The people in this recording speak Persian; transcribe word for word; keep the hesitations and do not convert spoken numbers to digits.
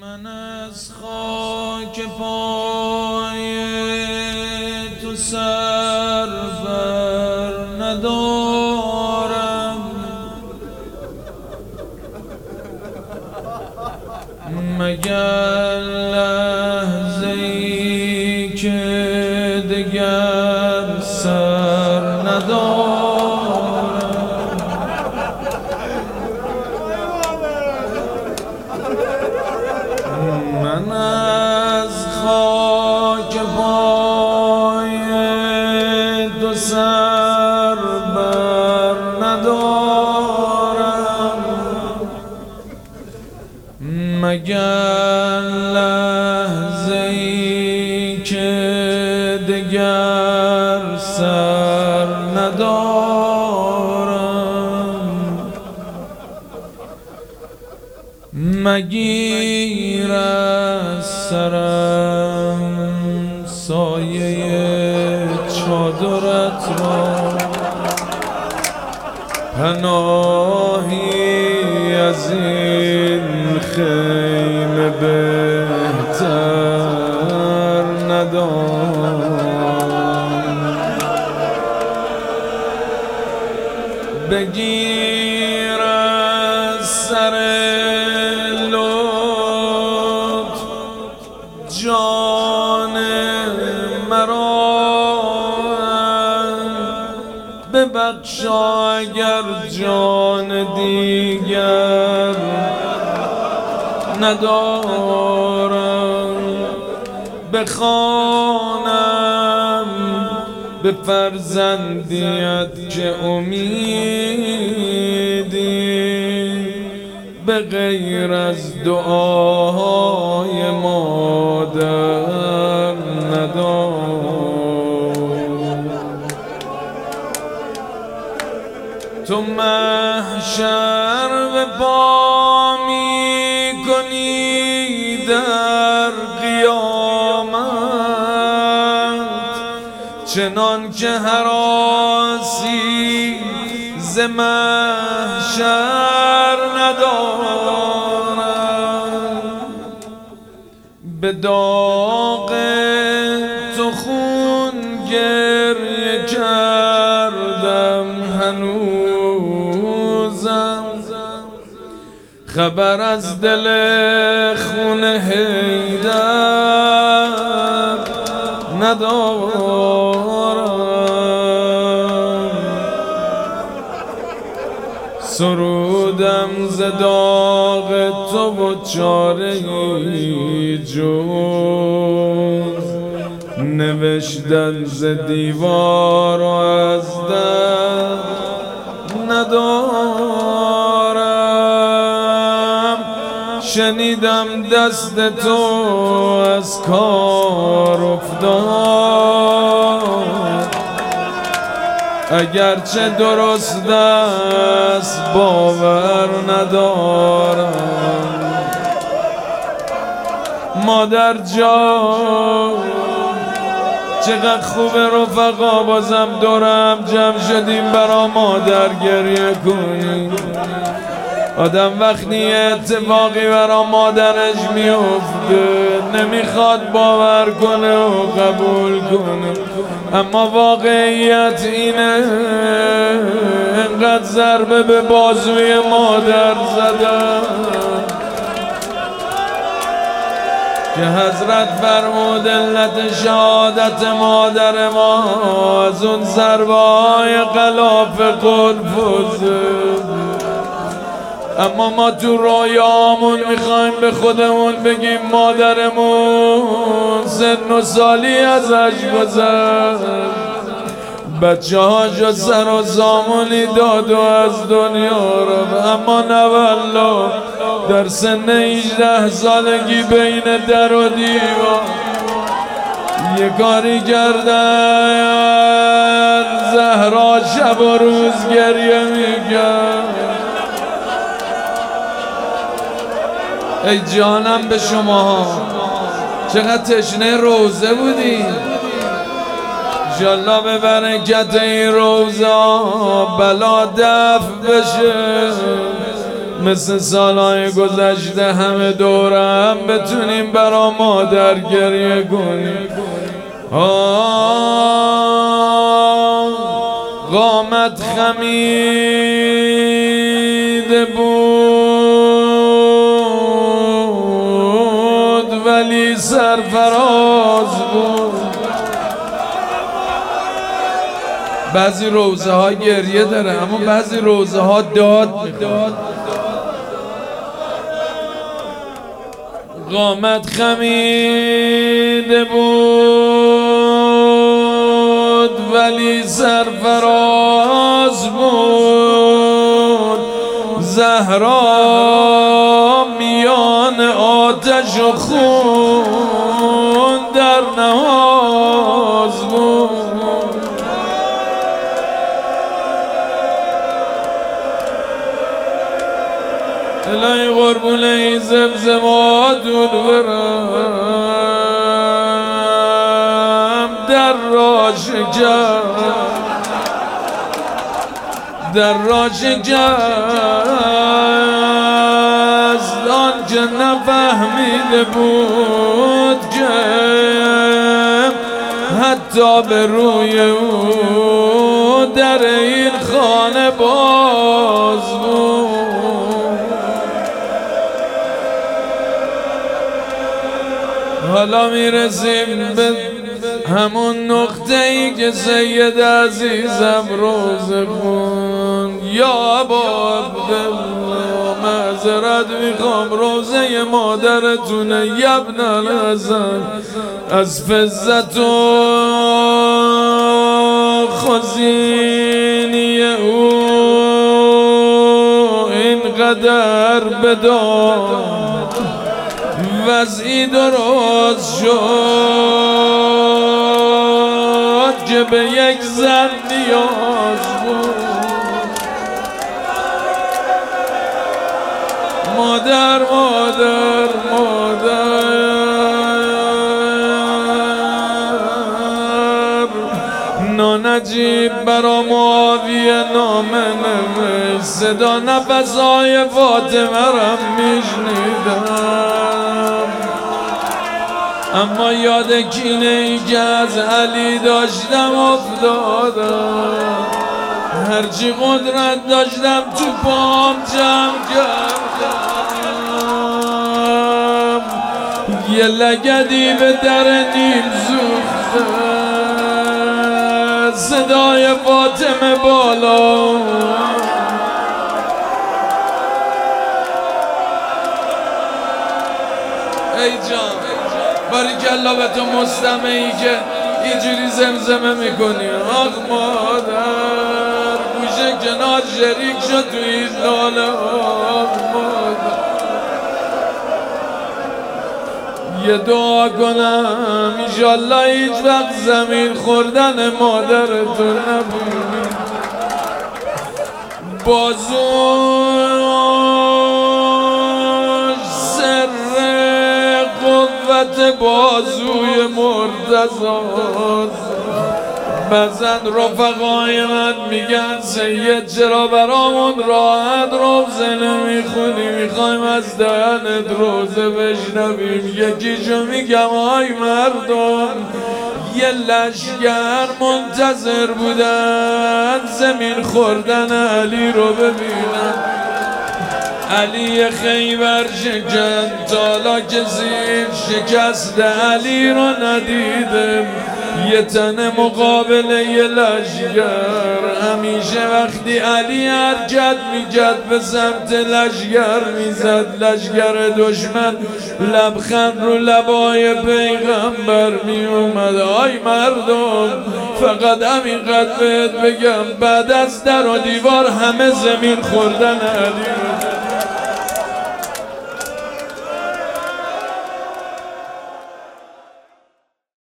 من از خاک پای تو سر بر ندارم، مگر لحظه‌ای که دگر سر ندارم. من از خاک پای تو سر بر ندارم، مگر لحظه‌ای که دگر سر ندارم. مگیر از سرم سایه چادرت را، پناهی از این خیمه بهتر ندارم. بگیر از سر لطف جان مرا، ببخشا اگر جان دیگر ندارم. بخوانم به فرزندیت که امیدی به غیر از دعاهای مادر ندارم. تو محشر به پا می کنی در قیامت، چنان که هراسی ز محشر ندارم. به داغ تو خون گریه کردم هنوزم، خبر از دل خون حیدر ندارم. سرودم ز داغ تو و چاره‌ای جز نوشتن ز دیوار و از در ندارم. شنیدم دست تو از کار افتاد، اگرچه درست است باور ندارم. مادر جان چقدر خوبه رفقا بازم دورم جمع شدیم برا مادر گریه کنیم. آدم وقتی اتفاقی برا مادرش میفته نمیخواد باور کنه و قبول کنه، اما واقعیت اینه انقدر ضربه به بازوی مادر زدم که حضرت فرمود علت شهادت مادر ما از اون ضربه های غلاف قدفوزه. اما ما تو رویامون میخوایم به خودمون بگیم مادرمون سن و سالی ازش گذشت، بچه هاشو سر و سامونی داد و از دنیا رفت، اما نه والله در سن هجده سالگی بین در و دیوار یه کاری کردن زهرا شب و روز گریه میکرد. ای جانم به شما چقدر تشنه روزه بودی، انشالله به برکت این روزا بلا دفع بشه، مثل سالهای گذشته همه دورم بتونیم برا مادر گریه کنیم. قامت خمیده بود ولی سرفراز بود. بعضی روزه ها گریه داره اما بعضی روزه ها داد میخواد. قامت خمیده بود ولی سرفراز بود. زهرا میان آتش و خون در نماز بود. الهی قربون ای زمزماتون برم در را شکست، در را شکست آنچه نفهمیده بود که حتی به روی او در این خانه باز بود. حالا میرسیم به همون نقطه ای که سید عزیزم روزه خون. یا ابا عبدالله معذرت میخوام روزه مادرتونه یبن الحسن از فضت و خزینی او اینقدر بدان وضعی درست شد که به یک زن نیاز بود. مادر مادر مادر نانجیب برا معاویه نامه نوشت. صدا نفسهای فاطمه رم میشنیدم اما یاد کینه ای که از علی داشتم افتادم. هرچی قدرت داشتم تو پام جمع کردم. یه لگدی به در نیل سوخته صدای فاطمه بالا. ای جان باریکالله به تو مستمعی که اینجوری زمزمه میکنی. آخ مادر گوشه کنار شریک شد تو این لاله. آخ مادر یه دعا کنم ایشالله هیچ وقت زمین خوردن مادرتو نبینی. بازوش سر قوت بازوی مرتضاست. بعضن رفقای من میگن سید چرا برامون راحت روزه نمیخونی میخوایم از دهنت روزه بشنویم. یکیشو میگم آی مردم یه لشگر منتظر بودن زمین خوردن علی رو ببینن. علی خیبر شکن تالا کسی شکست علی رو ندیدم. یه تن مقابل یه لشگر همیشه وقتی علی حرکت میکرد به سمت لشگر میزد. لشگر دشمن لبخند رو لبای پیغمبر میومد. آی مردم فقط همینقدر بهت بگم بعد از در و دیوار همه زمین خوردن علی.